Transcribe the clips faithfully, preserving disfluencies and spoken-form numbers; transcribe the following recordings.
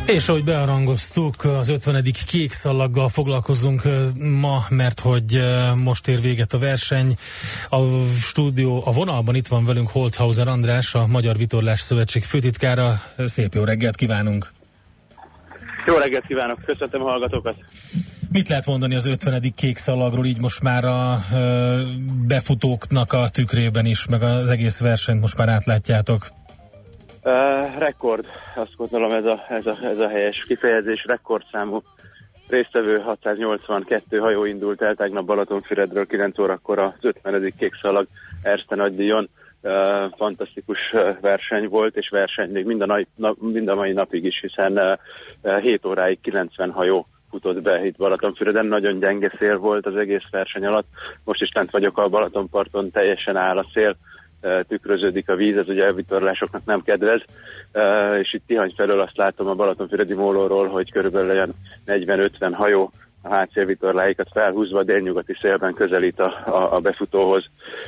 És ahogy bearangoztuk, az ötvenedik kék szalaggal foglalkozunk ma, mert hogy most ér véget a verseny. A stúdió, a vonalban itt van velünk Holzhauser András, a Magyar Vitorlás Szövetség főtitkára. Szép jó reggelt kívánunk! Jó reggelt kívánok, köszöntöm a hallgatókat! Mit lehet mondani az ötvenedik kék szalagról, így most már a befutóknak a tükrében is, meg az egész versenyt most már átlátjátok? Uh, rekord, azt gondolom ez a, ez, a, ez a helyes kifejezés, rekordszámú résztvevő, hatszáznyolcvankettő hajó indult el tegnap Balatonfüredről kilenc órakor az ötvenedik kék szalag Erste nagydíjon. Uh, fantasztikus verseny volt, és verseny még mind a, nap, na, mind a mai napig is, hiszen uh, hét óráig kilencven hajó futott be itt Balatonfüreden, nagyon gyenge szél volt az egész verseny alatt. Most is lent vagyok a Balatonparton, teljesen áll a szél, tükröződik a víz, ez ugye a vitorlásoknak nem kedvez, és itt Tihany felől azt látom a Balatonfüredi mólóról, hogy körülbelül olyan negyven-ötven hajó a hátszélvitorláikat felhúzva délnyugati szélben közelít a, a, a befutóhoz.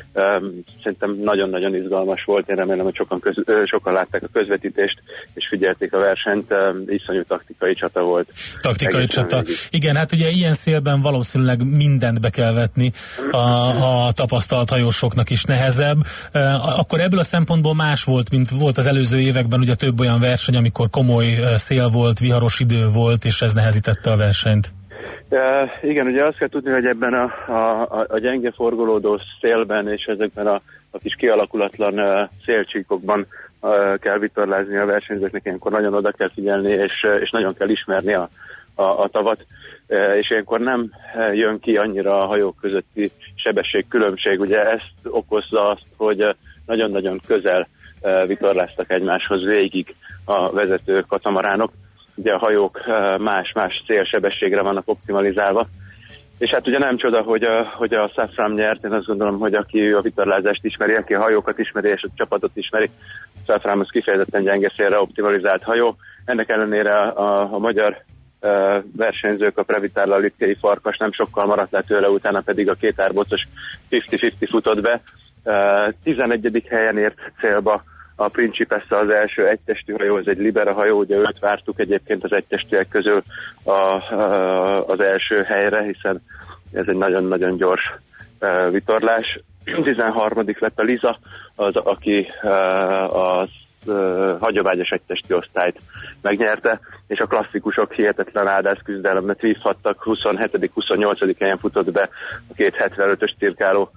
Szerintem nagyon-nagyon izgalmas volt, én remélem, hogy sokan, köz, sokan látták a közvetítést, és figyelték a versenyt, iszonyú taktikai csata volt. Taktikai csata. Végig. Igen, hát ugye ilyen szélben valószínűleg mindent be kell vetni, a, a tapasztalt hajósoknak is nehezebb. Akkor ebből a szempontból más volt, mint volt az előző években, ugye több olyan verseny, amikor komoly szél volt, viharos idő volt, és ez nehezítette a versenyt. Uh, igen, ugye azt kell tudni, hogy ebben a, a, a gyenge forgolódó szélben és ezekben a, a kis kialakulatlan uh, szélcsíkokban uh, kell vitorlázni a versenyzőknek, ilyenkor nagyon oda kell figyelni, és, és nagyon kell ismerni a, a, a tavat, uh, és ilyenkor nem jön ki annyira a hajók közötti sebességkülönbség. Ugye ezt okozza azt, hogy nagyon-nagyon közel uh, vitorláztak egymáshoz végig a vezető katamaránok. Ugye a hajók más-más célsebességre vannak optimalizálva. És hát ugye nem csoda, hogy a, hogy a Safram nyert, én azt gondolom, hogy aki a vitorlázást ismeri, aki a hajókat ismeri és a csapatot ismeri, Safram az kifejezetten gyenge szélre optimalizált hajó. Ennek ellenére a, a, a magyar uh, versenyzők, a Previtál, a Litkei Farkas nem sokkal maradt le tőle, utána pedig a két árbocos ötven-ötven futott be. Uh, tizenegyedik helyen ért célba a Principessa, az első egytestű hajó, ez egy Libera hajó, ugye őt vártuk egyébként az egytestűek közül a, a, az első helyre, hiszen ez egy nagyon-nagyon gyors uh, vitorlás. tizenharmadik lett a Liza, az, aki uh, az uh, hagyományos egytestű osztályt megnyerte, és a klasszikusok hihetetlen áldász küzdelemnek vívhattak, huszonhetedik huszonnyolcadik helyen futott be a két hetvenötös cirkáló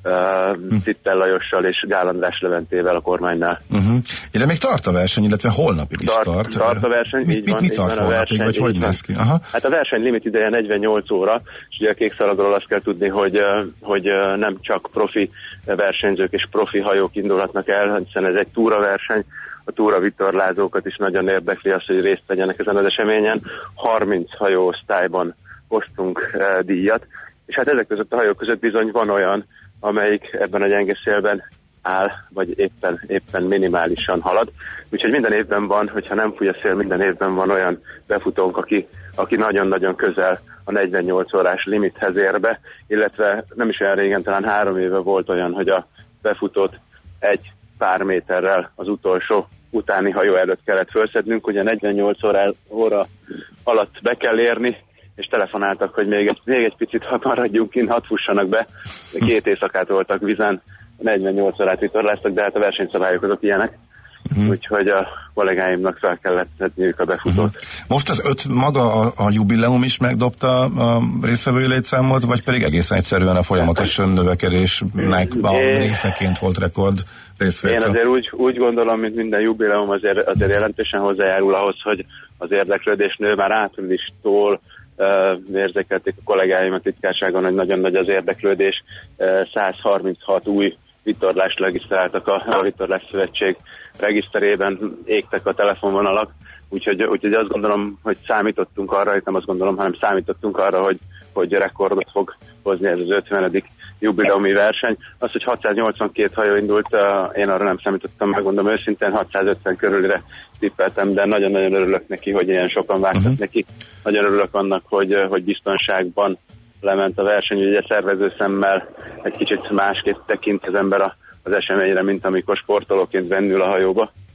Uh, Cittel Lajossal és Gál András Leventével a kormánynál. Uh-huh. De még tart a verseny, illetve holnapig is tart. Tart, tart a verseny, mit, így mit, van. Mit tart holnapig, verseny, vagy hogy néz ki? Aha. Hát a verseny limit ideje negyvennyolc óra, és ugye a kék szalagról azt kell tudni, hogy, hogy nem csak profi versenyzők és profi hajók indulhatnak el, hiszen ez egy túraverseny, a túravitorlázókat is nagyon érdekli az, hogy részt vegyenek ezen az eseményen. harminc hajóosztályban osztunk uh, díjat, és hát ezek között a hajók között bizony van olyan, amelyik ebben a gyenge szélben áll, vagy éppen, éppen minimálisan halad. Úgyhogy minden évben van, hogyha nem fúj a szél, minden évben van olyan befutónk, aki, aki nagyon-nagyon közel a negyvennyolc órás limithez ér be, illetve nem is olyan régen, talán három éve volt olyan, hogy a befutót egy pár méterrel az utolsó utáni hajó előtt kellett felszednünk, ugye negyvennyolc óra, óra alatt be kell érni, és telefonáltak, hogy még egy, még egy picit maradjunk kint, hadd fussanak be. Két éjszakát voltak vizen, negyvennyolc órát vitorláztak, de hát a versenyszabályok azok ilyenek. Uh-huh. Úgyhogy a kollégáimnak fel kellett szedniük a befutót. Uh-huh. Most az öt maga a, a jubileum is megdobta a résztvevői létszámot, vagy pedig egészen egyszerűen a folyamatos növekedésnek a én, részeként volt rekord részvétel? Én azért úgy, úgy gondolom, mint minden jubileum azért, azért jelentősen hozzájárul ahhoz, hogy az érdeklődés nő. Már áprilistól Uh, érzékelték a kollégáim a titkárságon, hogy nagyon nagy az érdeklődés. Uh, száz harminchat új vitorlást regisztráltak a, a Vitorlás Szövetség regiszterében, égtek a telefonvonalak, úgyhogy, úgyhogy azt gondolom, hogy számítottunk arra, itt nem azt gondolom, hanem számítottunk arra, hogy, hogy rekordot fog hozni ez az ötvenedik jubileumi verseny. Az, hogy hatszáznyolcvankét hajó indult, uh, én arra nem számítottam, megmondom őszintén, hatszázötven körülire tippeltem, de nagyon-nagyon örülök neki, hogy ilyen sokan vágtak uh-huh. neki. Nagyon örülök annak, hogy, hogy biztonságban lement a verseny, ugye szervező szemmel egy kicsit másképp tekint az ember az eseményre, mint amikor sportolóként bennül a hajóba.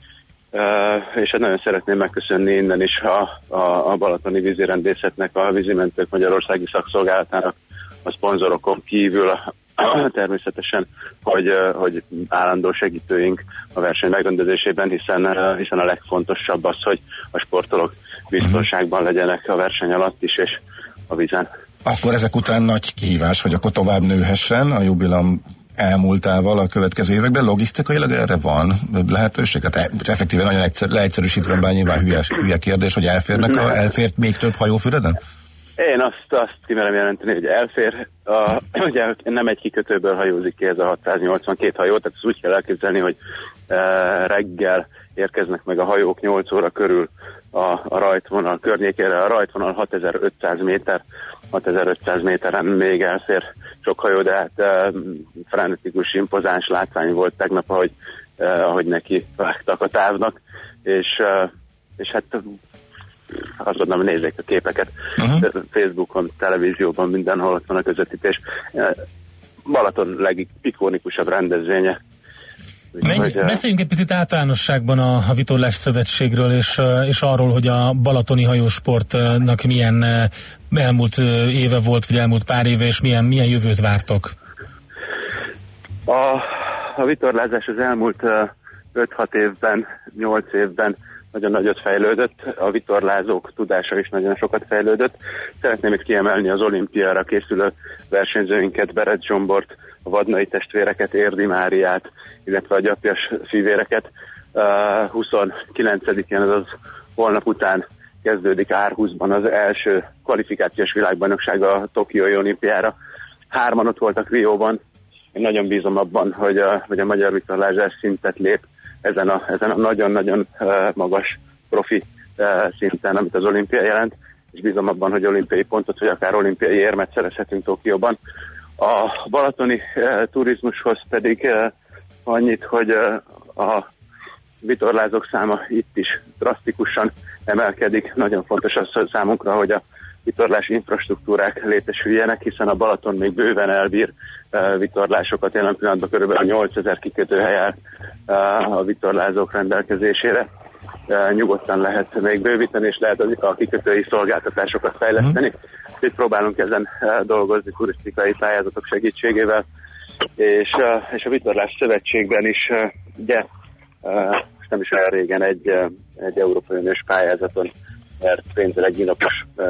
és hát nagyon szeretném megköszönni innen is a, a, a balatoni vízirendészetnek, a Vízimentők Magyarországi Szakszolgálatának, a szponzorokon kívül természetesen, hogy, hogy állandó segítőink a verseny megrendezésében, hiszen, hiszen a legfontosabb az, hogy a sportolók biztonságban legyenek a verseny alatt is, és a vízen. Akkor ezek után nagy kihívás, hogy akkor tovább nőhessen a jubileum elmúltával a következő években. Logisztikailag erre van lehetőség? Tehát effektíven nagyon egyszer, leegyszerűsítve, bár nyilván hülye, hülye kérdés, hogy elférnek a, elfért még több hajó-Füreden? Én azt, azt kimerem jelenteni, hogy elfér. A, ugye nem egy kikötőből hajózik ki ez a hatszáznyolcvankét hajó, tehát ezt úgy kell elképzelni, hogy e, reggel érkeznek meg a hajók nyolc óra körül a, a rajtvonal környékére. A rajtvonal hatezer-ötszáz méter, hatezer-ötszáz méteren még elfér sok hajó, de hát e, frenetikus, impozáns látvány volt tegnap, ahogy, e, ahogy neki vágtak a távnak, és, e, és hát azt mondom, nézzék a képeket uh-huh. Facebookon, televízióban, mindenhol ott van a közvetítés. Balaton legikonikusabb rendezvénye. Menj, hogy, beszéljünk egy picit általánosságban a, a Vitorlás Szövetségről, és, és arról, hogy a balatoni hajósportnak milyen elmúlt éve volt, vagy elmúlt pár éve, és milyen, milyen jövőt vártok? A, a vitorlázás az elmúlt öt-hat évben, nyolc évben nagyon nagyot fejlődött, a vitorlázók tudása is nagyon sokat fejlődött. Szeretném itt kiemelni az olimpiára készülő versenyzőinket, Berett Zsombort, a Vadnai testvéreket, Érdi Máriát, illetve a Gyapjas fivéreket. Uh, huszonkilencedikén, azaz holnap után kezdődik Aarhusban az első kvalifikációs világbajnokság a Tokiói olimpiára. Hárman ott voltak Rióban. Én nagyon bízom abban, hogy a, hogy a magyar vitorlázás szintet lép ezen a, ezen a nagyon-nagyon uh, magas profi uh, szinten, amit az olimpia jelent, és bízom abban, hogy olimpiai pontot, vagy akár olimpiai érmet szerezhetünk Tokióban. A balatoni uh, turizmushoz pedig uh, annyit, hogy uh, a vitorlázók száma itt is drasztikusan emelkedik. Nagyon fontos az számunkra, hogy a vitorlás infrastruktúrák létesüljenek, hiszen a Balaton még bőven elbír uh, vitorlásokat. Jelen pillanatban körülbelül nyolcezer kikötőhely áll uh, a vitorlázók rendelkezésére. Uh, nyugodtan lehet még bővíteni, és lehet a kikötői szolgáltatásokat fejleszteni. Mm. Itt próbálunk ezen uh, dolgozni turisztikai pályázatok segítségével, és, uh, és a Vitorlás Szövetségben is uh, ugye, uh, nem is olyan régen egy, uh, egy Európai Uniós pályázaton, mert pénzzel nyilatkozó uh,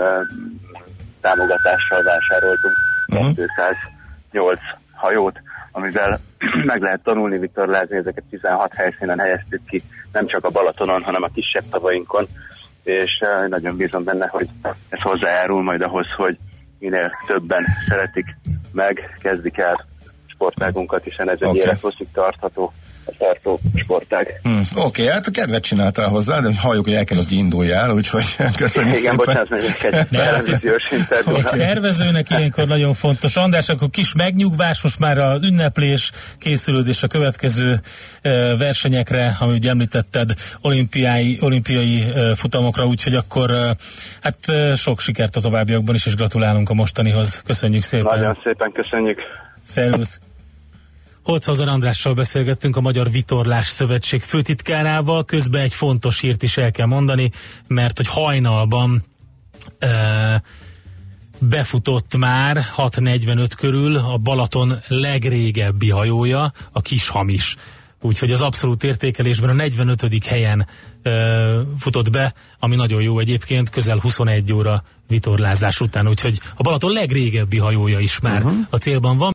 támogatással vásároltunk uh-huh. kétszáznyolc hajót, amivel meg lehet tanulni vitorlázni, ezeket tizenhat helyszínen helyeztük ki, nem csak a Balatonon, hanem a kisebb tavainkon, és uh, nagyon bízom benne, hogy ez hozzájárul majd ahhoz, hogy minél többen szeretik meg, kezdik el sportágunkat, hiszen ez egy okay. élethosszig tartható a tartó sportág. Hmm, Oké, okay, hát kedvet csináltál hozzá, de halljuk, hogy el kell, hogy induljál, úgyhogy köszönjük. Igen, bocsánat, még egy televíziós interjú. Egy szervezőnek ilyenkor nagyon fontos. András, akkor kis megnyugvás, most már az ünneplés, készülődés a következő uh, versenyekre, amit ugye említetted, olimpiai, olimpiai uh, futamokra, úgyhogy akkor uh, hát uh, sok sikert a továbbiakban is, és gratulálunk a mostanihoz. Köszönjük szépen. Nagyon szépen köszönjük. Szervusz. Holczhauser Andrással beszélgettünk, a Magyar Vitorlás Szövetség főtitkárával, közben egy fontos hírt is el kell mondani, mert hogy hajnalban e, befutott már hat negyvenöt körül a Balaton legrégebbi hajója, a Kishamis. Úgyhogy az abszolút értékelésben a negyvenötödik helyen e, futott be, ami nagyon jó egyébként, közel huszonegy óra vitorlázás után, úgyhogy a Balaton legrégebbi hajója is már uh-huh. a célban van.